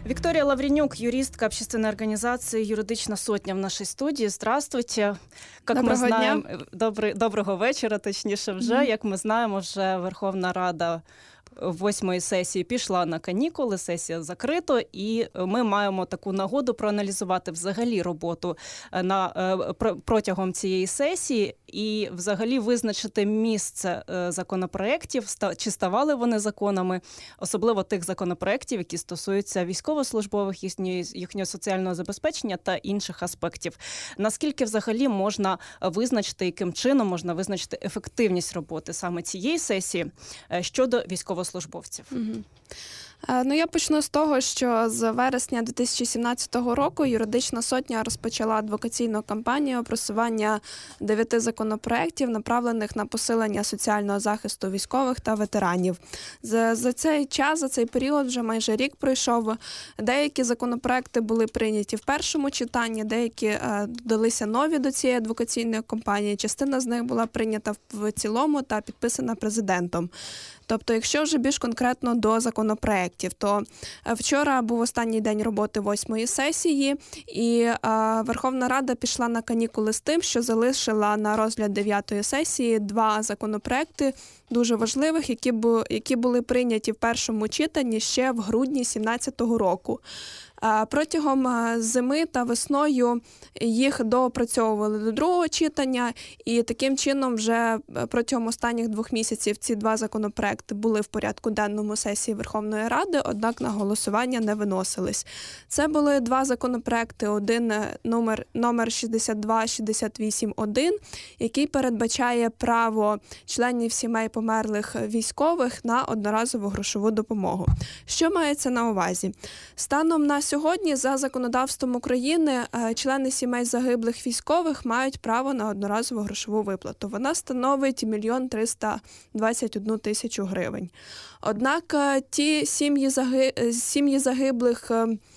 Виктория Лавренюк, юристка общественной организации «Юридична сотня» в нашей студии. Здравствуйте. Как Доброго ми знаємо, дня. Доброго вечора, точніше вже. Як ми знаємо, вже Верховна Рада 8-ї сесії пішла на канікули, сесія закрита, і ми маємо таку нагоду проаналізувати взагалі роботу протягом цієї сесії і взагалі визначити місце законопроєктів, чи ставали вони законами, особливо тих законопроєктів, які стосуються військовослужбових, їхнього соціального забезпечення та інших аспектів. Наскільки взагалі можна визначити, яким чином можна визначити ефективність роботи саме цієї сесії щодо військовослужбовців? Я почну з того, що з вересня 2017 року Юридична сотня розпочала адвокаційну кампанію просування 9 законопроєктів, направлених на посилення соціального захисту військових та ветеранів. За цей час, за цей період, вже майже рік пройшов, деякі законопроєкти були прийняті в першому читанні, деякі додалися нові до цієї адвокаційної кампанії, частина з них була прийнята в цілому та підписана президентом. Тобто, якщо вже більш конкретно до законопроєктів, то вчора був останній день роботи 8-ї сесії, і Верховна Рада пішла на канікули з тим, що залишила на розгляд 9-ї сесії 2 законопроєкти дуже важливих, які були прийняті в першому читанні ще в грудні 2017 року. Протягом зими та весною їх доопрацьовували до другого читання, і таким чином вже протягом останніх 2 місяців ці 2 законопроекти були в порядку денному сесії Верховної Ради, однак на голосування не виносились. Це були 2 законопроекти, один номер 6268-1, який передбачає право членів сімей померлих військових на одноразову грошову допомогу. Що мається на увазі? Станом на сьогодні за законодавством України члени сімей загиблих військових мають право на одноразову грошову виплату. Вона становить 1 321 000 гривень. Однак ті сім'ї загиблих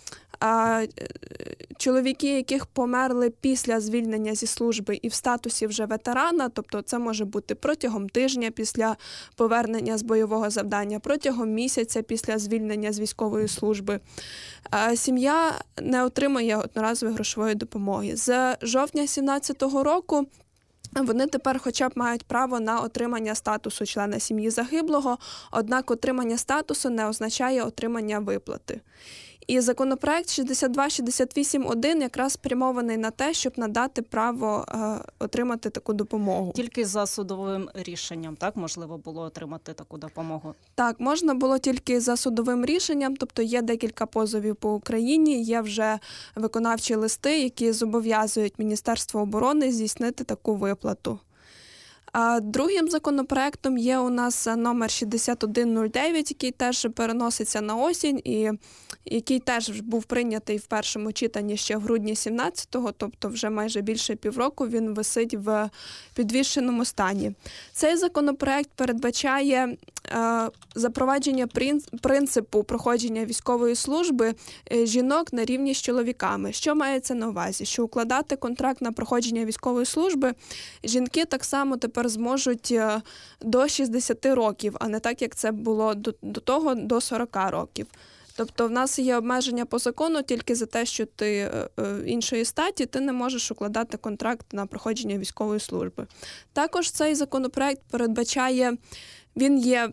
чоловіки, яких померли після звільнення зі служби і в статусі вже ветерана, тобто це може бути протягом тижня після повернення з бойового завдання, протягом місяця після звільнення з військової служби, сім'я не отримує одноразової грошової допомоги. З жовтня 2017 року вони тепер хоча б мають право на отримання статусу члена сім'ї загиблого, однак отримання статусу не означає отримання виплати. І законопроект 6268-1 якраз спрямований на те, щоб надати право отримати таку допомогу. Тільки за судовим рішенням, так, можливо було отримати таку допомогу? Так, можна було тільки за судовим рішенням, тобто є декілька позовів по Україні, є вже виконавчі листи, які зобов'язують Міністерство оборони здійснити таку виплату. Другим законопроектом є у нас номер 6109, який теж переноситься на осінь і який теж був прийнятий в першому читанні ще в грудні 17-го, тобто вже майже більше півроку він висить в підвішеному стані. Цей законопроект передбачає запровадження принципу проходження військової служби жінок на рівні з чоловіками. Що мається на увазі? Що укладати контракт на проходження військової служби жінки так само тепер зможуть до 60 років, а не так, як це було до того, до 40 років. Тобто в нас є обмеження по закону тільки за те, що ти іншої статі, ти не можеш укладати контракт на проходження військової служби. Також цей законопроект передбачає, він є,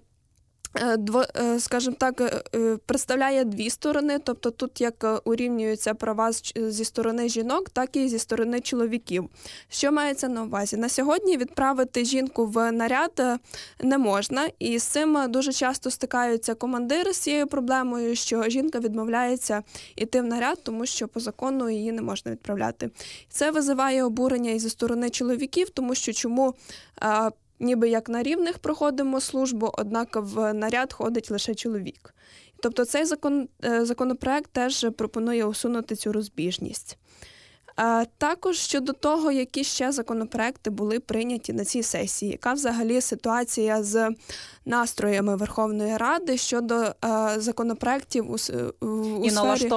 скажімо так, представляє 2 сторони, тобто тут як урівнюються права зі сторони жінок, так і зі сторони чоловіків. Що мається на увазі? На сьогодні відправити жінку в наряд не можна, і з цим дуже часто стикаються командири з цією проблемою, що жінка відмовляється йти в наряд, тому що по закону її не можна відправляти. Це визиває обурення і зі сторони чоловіків, тому що чому ніби як на рівних проходимо службу, однак в наряд ходить лише чоловік. Тобто цей законопроект теж пропонує усунути цю розбіжність. Також щодо того, які ще законопроекти були прийняті на цій сесії, яка взагалі ситуація з настроями Верховної Ради щодо законопроектів у сфері... І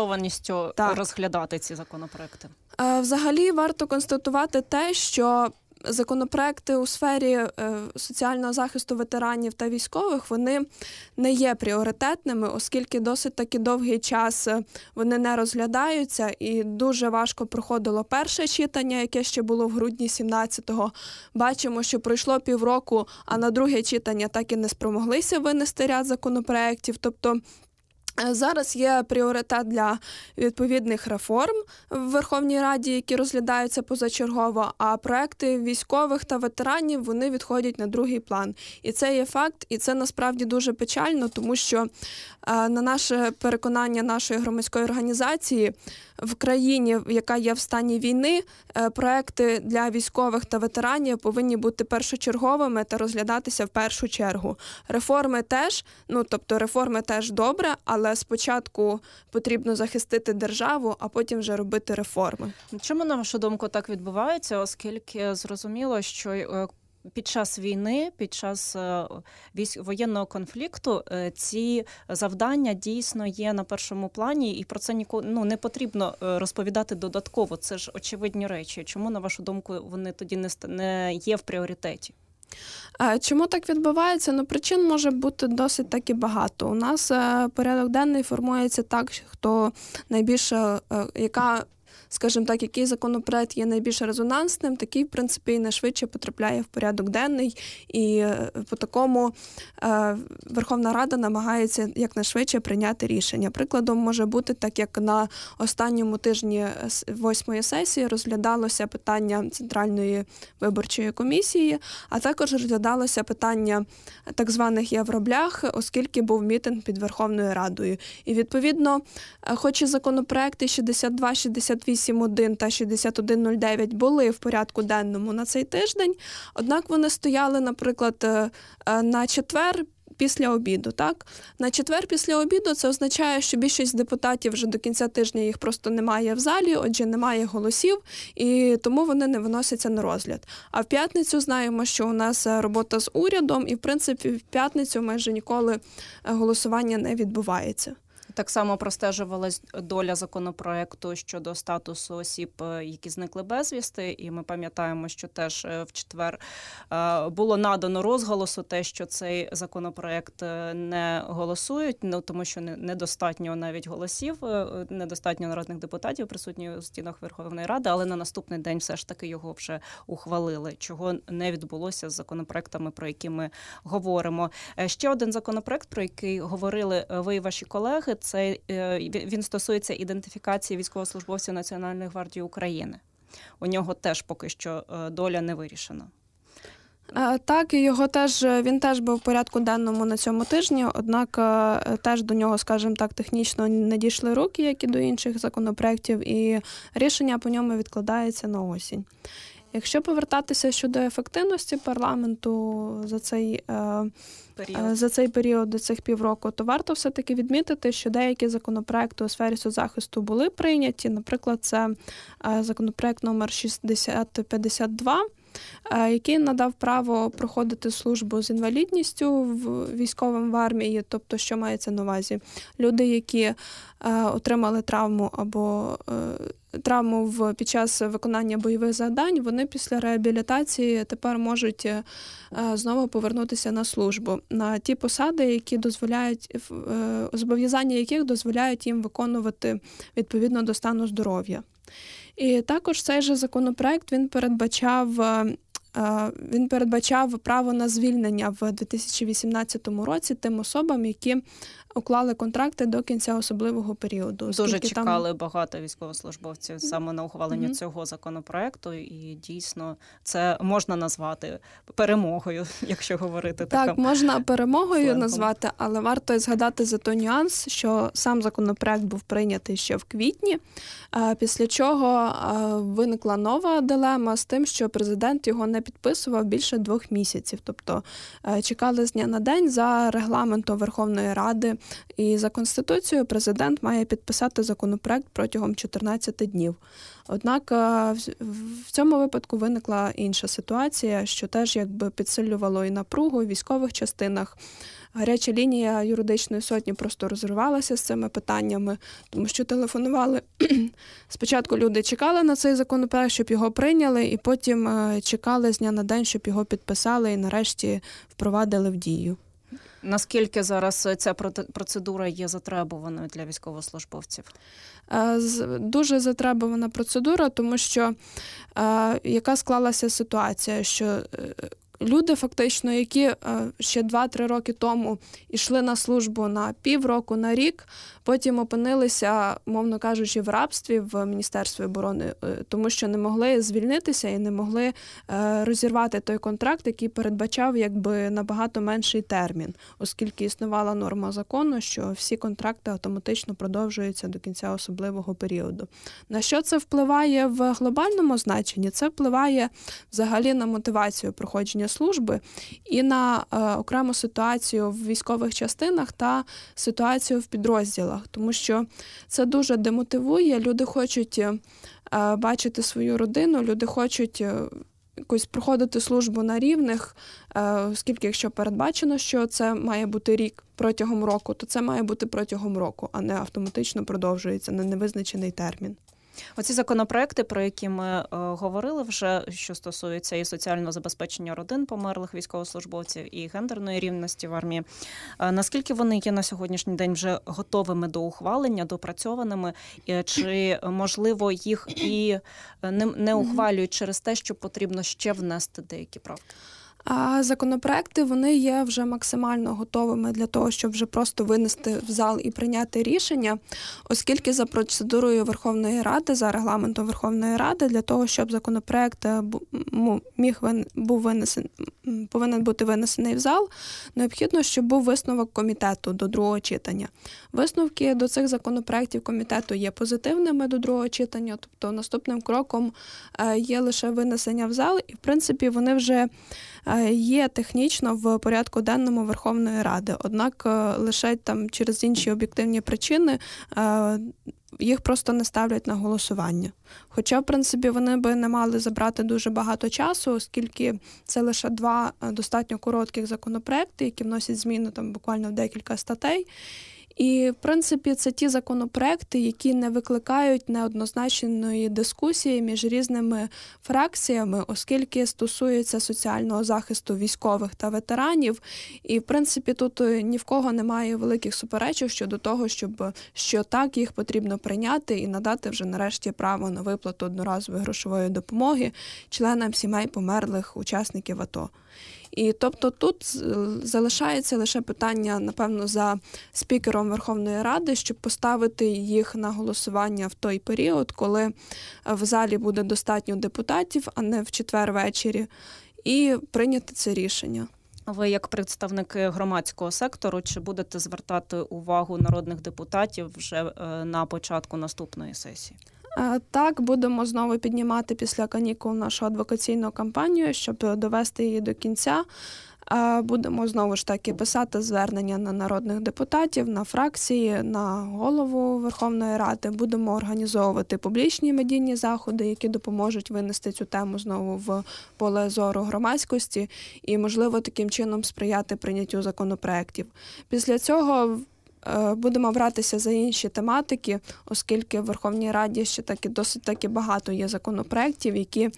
налаштованістю розглядати ці законопроекти. Взагалі варто констатувати те, що законопроекти у сфері соціального захисту ветеранів та військових, вони не є пріоритетними, оскільки досить таки довгий час вони не розглядаються, і дуже важко проходило перше читання, яке ще було в грудні 17-го. Бачимо, що пройшло півроку, а на друге читання так і не спромоглися винести ряд законопроєктів. Тобто зараз є пріоритет для відповідних реформ в Верховній Раді, які розглядаються позачергово, а проекти військових та ветеранів, вони відходять на другий план. І це є факт, і це насправді дуже печально, тому що на наше переконання нашої громадської організації, в країні, яка є в стані війни, проекти для військових та ветеранів повинні бути першочерговими та розглядатися в першу чергу. Реформи теж добре, але спочатку потрібно захистити державу, а потім вже робити реформи. Чому, на вашу думку, так відбувається? Оскільки зрозуміло, що під час війни, під час воєнного конфлікту ці завдання дійсно є на першому плані, і про це не потрібно розповідати додатково. Це ж очевидні речі. Чому, на вашу думку, вони тоді не є в пріоритеті? Чому так відбувається? Причин може бути досить таки багато. У нас порядок денний формується так, хто найбільше, який законопроект є найбільш резонансним, такий, в принципі, і найшвидше потрапляє в порядок денний. І по такому Верховна Рада намагається якнайшвидше прийняти рішення. Прикладом може бути так, як на останньому тижні 8-ї сесії розглядалося питання Центральної виборчої комісії, а також розглядалося питання так званих євроблях, оскільки був мітинг під Верховною Радою. І, відповідно, хоч і законопроекти 62-68 та 6109 були в порядку денному на цей тиждень, однак вони стояли, наприклад, на четвер після обіду. Так? На четвер після обіду це означає, що більшість депутатів вже до кінця тижня їх просто немає в залі, отже, немає голосів, і тому вони не виносяться на розгляд. А в п'ятницю знаємо, що у нас робота з урядом, і, в принципі, в п'ятницю майже ніколи голосування не відбувається. Так само простежувалась доля законопроекту щодо статусу осіб, які зникли безвісти, і ми пам'ятаємо, що теж в четвер було надано розголосу те, що цей законопроект не голосують, тому що недостатньо навіть голосів, недостатньо народних депутатів присутні у стінах Верховної Ради, але на наступний день все ж таки його вже ухвалили, чого не відбулося з законопроектами, про які ми говоримо. Ще один законопроект, про який говорили ви і ваші колеги, він стосується ідентифікації військовослужбовців Національної гвардії України. У нього теж поки що доля не вирішена. Так, і він теж був в порядку денному на цьому тижні, однак теж до нього, скажімо так, технічно не дійшли руки, як і до інших законопроєктів, і рішення по ньому відкладається на осінь. Якщо повертатися щодо ефективності парламенту за цей період, до цих півроку, то варто все-таки відмітити, що деякі законопроекти у сфері соцзахисту були прийняті. Наприклад, це законопроект номер 6052, який надав право проходити службу з інвалідністю військовим в армії, тобто, що мається на увазі? Люди, які отримали травму під час виконання бойових завдань, вони після реабілітації тепер можуть знову повернутися на службу, на ті посади, які зобов'язання яких дозволяють їм виконувати відповідно до стану здоров'я. І також цей же законопроект, він передбачав право на звільнення в 2018 році тим особам, які уклали контракти до кінця особливого періоду. Дуже чекали багато військовослужбовців саме на ухвалення цього законопроекту, і дійсно це можна назвати перемогою, якщо говорити таким. Так, можна перемогою назвати, але варто згадати за той нюанс, що сам законопроект був прийнятий ще в квітні, після чого виникла нова дилема з тим, що президент його не підписував більше 2 місяців. Тобто чекали з дня на день за регламентом Верховної Ради. І за Конституцією президент має підписати законопроект протягом 14 днів. Однак в цьому випадку виникла інша ситуація, що теж підсилювало і напругу в військових частинах. Гаряча лінія юридичної сотні просто розривалася з цими питаннями, тому що телефонували. Спочатку люди чекали на цей законопроект, щоб його прийняли, і потім чекали з дня на день, щоб його підписали і нарешті впровадили в дію. Наскільки зараз ця процедура є затребуваною для військовослужбовців? Дуже затребувана процедура, тому що яка склалася ситуація, що люди фактично, які ще 2-3 роки тому йшли на службу на півроку, на рік, потім опинилися, мовно кажучи, в рабстві в Міністерстві оборони, тому що не могли звільнитися і не могли розірвати той контракт, який передбачав якби набагато менший термін, оскільки існувала норма закону, що всі контракти автоматично продовжуються до кінця особливого періоду. На що це впливає в глобальному значенні? Це впливає взагалі на мотивацію проходження служби і на окрему ситуацію в військових частинах та ситуацію в підрозділах, тому що це дуже демотивує, люди хочуть бачити свою родину, люди хочуть якось проходити службу на рівних, оскільки якщо передбачено, що це має бути рік протягом року, то це має бути протягом року, а не автоматично продовжується на невизначений термін. Оці законопроекти, про які ми говорили вже, що стосуються і соціального забезпечення родин померлих військовослужбовців, і гендерної рівності в армії, наскільки вони є на сьогоднішній день вже готовими до ухвалення, допрацьованими, чи, можливо, їх і не ухвалюють через те, що потрібно ще внести деякі правки? А законопроекти, вони є вже максимально готовими для того, щоб вже просто винести в зал і прийняти рішення, оскільки за процедурою Верховної Ради, за регламентом Верховної Ради, для того, щоб законопроект повинен бути винесений в зал, необхідно, щоб був висновок комітету до другого читання. Висновки до цих законопроектів комітету є позитивними до другого читання, тобто наступним кроком є лише винесення в зал, і, в принципі, вони вже є технічно в порядку денному Верховної Ради. Однак лише там через інші об'єктивні причини їх просто не ставлять на голосування. Хоча, в принципі, вони би не мали забрати дуже багато часу, оскільки це лише 2 достатньо коротких законопроекти, які вносять зміни там буквально в декілька статей. І, в принципі, це ті законопроекти, які не викликають неоднозначної дискусії між різними фракціями, оскільки стосуються соціального захисту військових та ветеранів. І, в принципі, тут ні в кого немає великих суперечок щодо того, що так, їх потрібно прийняти і надати вже нарешті право на виплату одноразової грошової допомоги членам сімей померлих учасників АТО. І тобто тут залишається лише питання, напевно, за спікером Верховної Ради, щоб поставити їх на голосування в той період, коли в залі буде достатньо депутатів, а не в четвер ввечері, і прийняти це рішення. Ви, як представники громадського сектору, чи будете звертати увагу народних депутатів вже на початку наступної сесії? Так, будемо знову піднімати після канікул нашу адвокаційну кампанію, щоб довести її до кінця. Будемо знову ж таки писати звернення на народних депутатів, на фракції, на голову Верховної Ради. Будемо організовувати публічні медійні заходи, які допоможуть винести цю тему знову в поле зору громадськості і, можливо, таким чином сприяти прийняттю законопроєктів. Після цього будемо братися за інші тематики, оскільки в Верховній Раді ще досить таки багато є законопроєктів, які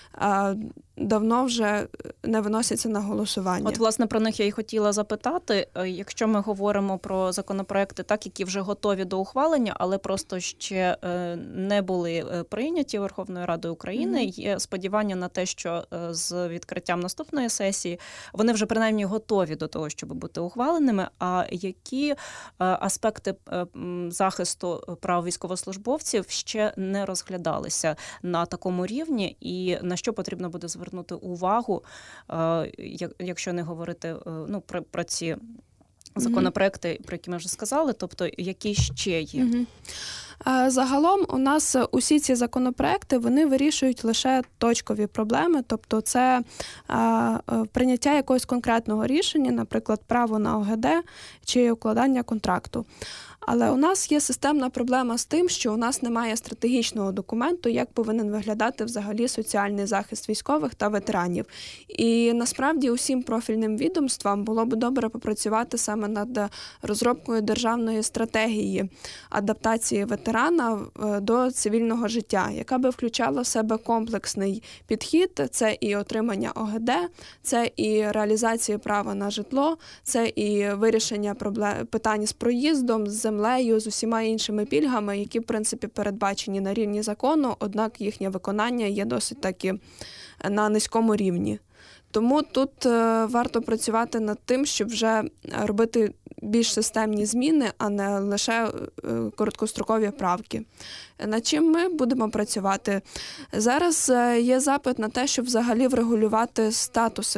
давно вже не виносяться на голосування. От, власне, про них я і хотіла запитати. Якщо ми говоримо про законопроекти, так, які вже готові до ухвалення, але просто ще не були прийняті Верховною Радою України, є сподівання на те, що з відкриттям наступної сесії вони вже принаймні готові до того, щоб бути ухваленими. А які аспекти захисту прав військовослужбовців ще не розглядалися на такому рівні, і на що потрібно буде звернути увагу, якщо не говорити про ці законопроекти, про які ми вже сказали, тобто які ще є? Загалом у нас усі ці законопроекти, вони вирішують лише точкові проблеми, тобто це прийняття якогось конкретного рішення, наприклад, право на ОГД чи укладання контракту. Але у нас є системна проблема з тим, що у нас немає стратегічного документу, як повинен виглядати взагалі соціальний захист військових та ветеранів. І насправді усім профільним відомствам було б добре попрацювати саме над розробкою державної стратегії адаптації ветерана до цивільного життя, яка би включала в себе комплексний підхід. Це і отримання ОГД, це і реалізація права на житло, це і вирішення питань з проїздом, з землею, з усіма іншими пільгами, які, в принципі, передбачені на рівні закону, однак їхнє виконання є досить таки на низькому рівні. Тому тут варто працювати над тим, щоб вже робити більш системні зміни, а не лише короткострокові правки. Над чим ми будемо працювати? Зараз є запит на те, щоб взагалі врегулювати статус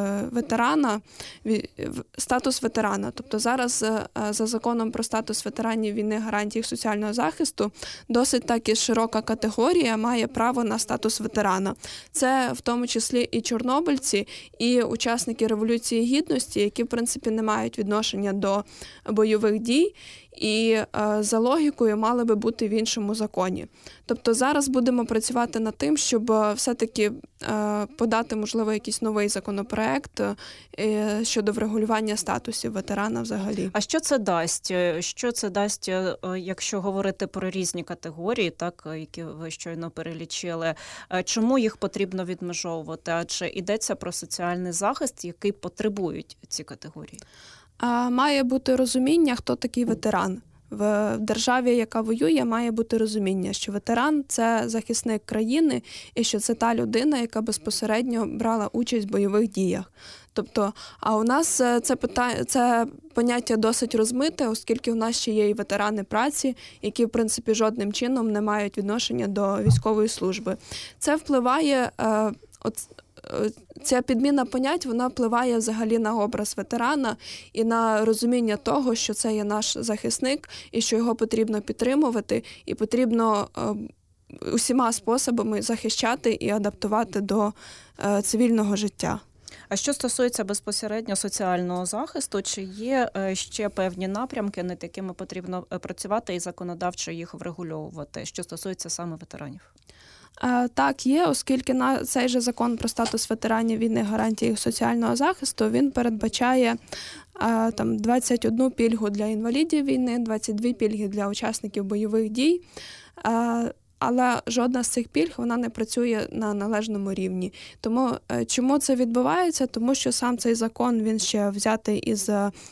ветерана. Тобто зараз за законом про статус ветеранів війни, гарантій їх соціального захисту досить таки широка категорія має право на статус ветерана. Це в тому числі і чорнобильці, і учасники Революції Гідності, які, в принципі, не мають відношення до бойових дій, і за логікою мали би бути в іншому законі. Тобто зараз будемо працювати над тим, щоб все-таки подати, можливо, якийсь новий законопроект щодо врегулювання статусів ветерана взагалі. А що це дасть? Що це дасть, якщо говорити про різні категорії, так, які ви щойно перелічили? Чому їх потрібно відмежовувати? Адже йдеться про соціальний захист, який потребують ці категорії? Має бути розуміння, хто такий ветеран. В державі, яка воює, має бути розуміння, що ветеран – це захисник країни і що це та людина, яка безпосередньо брала участь в бойових діях. Тобто, а у нас це поняття досить розмите, оскільки у нас ще є і ветерани праці, які, в принципі, жодним чином не мають відношення до військової служби. Це впливає... Ця підміна понять, вона впливає взагалі на образ ветерана і на розуміння того, що це є наш захисник і що його потрібно підтримувати і потрібно усіма способами захищати і адаптувати до цивільного життя. А що стосується безпосередньо соціального захисту, чи є ще певні напрямки, над якими потрібно працювати і законодавчо їх врегульовувати, що стосується саме ветеранів? Так, є, оскільки цей же закон про статус ветеранів війни, гарантій їх соціального захисту, він передбачає 21 пільгу для інвалідів війни, 22 пільги для учасників бойових дій. Але жодна з цих пільг, вона не працює на належному рівні. Тому чому це відбувається? Тому що сам цей закон, він ще взятий із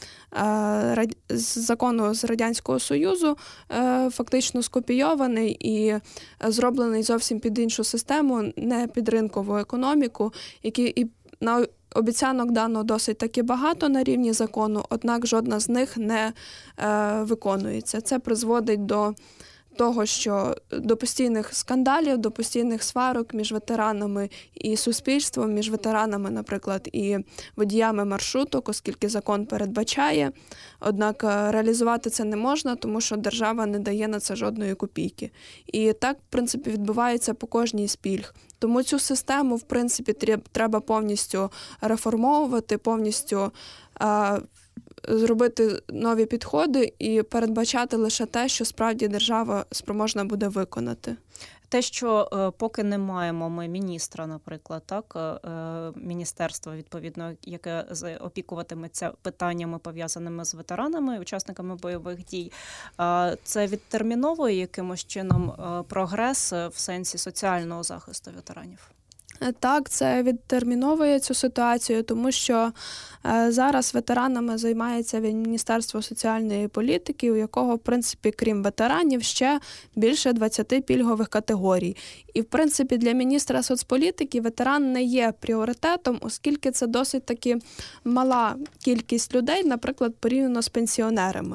закону з Радянського Союзу, фактично скопійований і зроблений зовсім під іншу систему, не під ринкову економіку, який і на обіцянок дано досить таки багато на рівні закону, однак жодна з них не виконується. Це призводить до того, що до постійних скандалів, до постійних сварок між ветеранами і суспільством, між ветеранами, наприклад, і водіями маршруток, оскільки закон передбачає. Однак реалізувати це не можна, тому що держава не дає на це жодної копійки. І так, в принципі, відбувається по кожній з пільг. Тому цю систему, в принципі, треба повністю реформовувати, повністю зробити нові підходи і передбачати лише те, що справді держава спроможна буде виконати. Те, що поки не маємо ми міністра, наприклад, так, міністерства, відповідно, яке опікуватиметься питаннями, пов'язаними з ветеранами, учасниками бойових дій, це відтерміновує якимось чином прогрес в сенсі соціального захисту ветеранів? Так, це відтерміновує цю ситуацію, тому що зараз ветеранами займається Міністерство соціальної політики, у якого, в принципі, крім ветеранів, ще більше 20 пільгових категорій. І, в принципі, для міністра соцполітики ветеран не є пріоритетом, оскільки це досить таки мала кількість людей, наприклад, порівняно з пенсіонерами.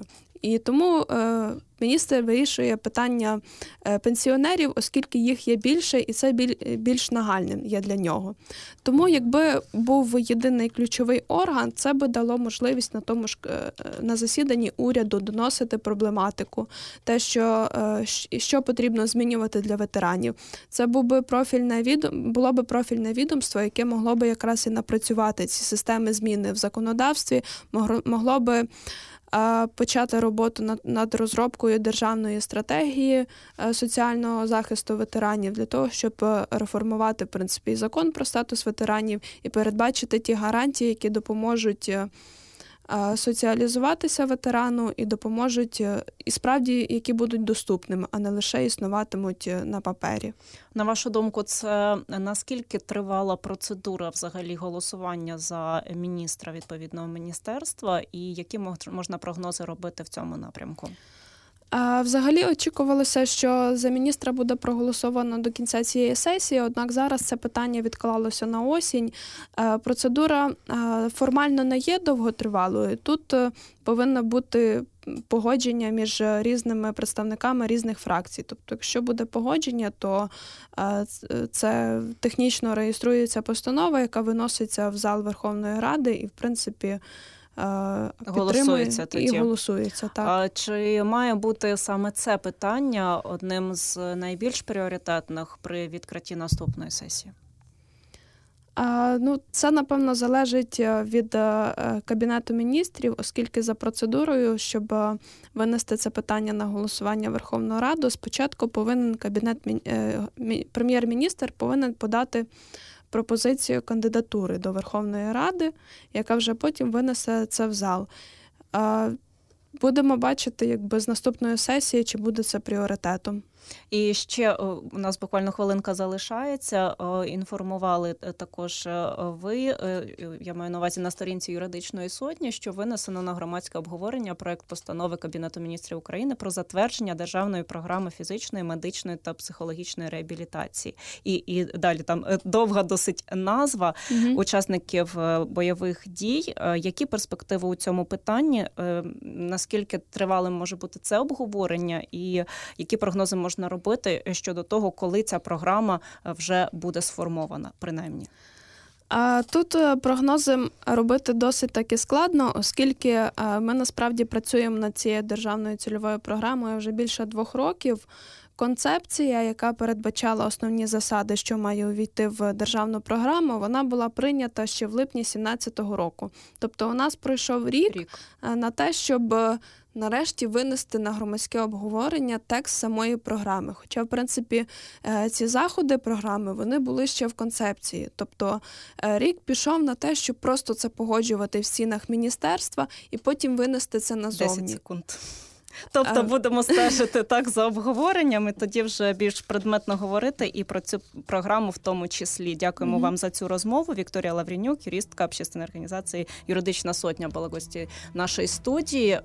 І тому міністр вирішує питання пенсіонерів, оскільки їх є більше, і це більш нагальним є для нього. Тому якби був єдиний ключовий орган, це би дало можливість на засіданні уряду доносити проблематику, те, що потрібно змінювати для ветеранів. Це було би профільне відомство, яке могло би якраз і напрацювати ці системи зміни в законодавстві, могло би почати роботу над розробкою державної стратегії соціального захисту ветеранів для того, щоб реформувати, в принципі, і закон про статус ветеранів і передбачити ті гарантії, які допоможуть соціалізуватися ветерану і допоможуть, і справді, які будуть доступними, а не лише існуватимуть на папері. На вашу думку, це наскільки тривала процедура взагалі голосування за міністра відповідного міністерства і які можна прогнози робити в цьому напрямку? Взагалі очікувалося, що за міністра буде проголосовано до кінця цієї сесії, однак зараз це питання відклалося на осінь. Процедура формально не є довготривалою. Тут повинно бути погодження між різними представниками різних фракцій. Тобто, якщо буде погодження, то це технічно реєструється постанова, яка виноситься в зал Верховної Ради і, в принципі, голосується тоді. І голосується, так. Чи має бути саме це питання одним з найбільш пріоритетних при відкритті наступної сесії? Це, напевно, залежить від Кабінету міністрів, оскільки за процедурою, щоб винести це питання на голосування Верховної Ради, спочатку повинен прем'єр-міністр повинен подати пропозицію кандидатури до Верховної Ради, яка вже потім винесе це в зал. Будемо бачити, якби з наступної сесії, чи буде це пріоритетом. І ще у нас буквально хвилинка залишається. Інформували також ви, я маю на увазі на сторінці Юридичної сотні, що винесено на громадське обговорення проект постанови Кабінету міністрів України про затвердження державної програми фізичної, медичної та психологічної реабілітації. І далі там довга досить назва учасників бойових дій. Які перспективи у цьому питанні? Наскільки тривалим може бути це обговорення? І які прогнози можна робити щодо того, коли ця програма вже буде сформована, принаймні? Тут прогнози робити досить таки складно, оскільки ми насправді працюємо над цією державною цільовою програмою вже більше 2 років. Концепція, яка передбачала основні засади, що має увійти в державну програму, вона була прийнята ще в липні 2017 року. Тобто у нас пройшов рік на те, щоб нарешті винести на громадське обговорення текст самої програми. Хоча, в принципі, ці заходи програми, вони були ще в концепції. Тобто рік пішов на те, щоб просто це погоджувати в стінах міністерства і потім винести це назовні. 10 секунд. Тобто будемо стежити так за обговореннями, тоді вже більш предметно говорити і про цю програму в тому числі. Дякуємо вам за цю розмову. Вікторія Лавренюк, юристка общественної організації «Юридична сотня», була гості нашої студії.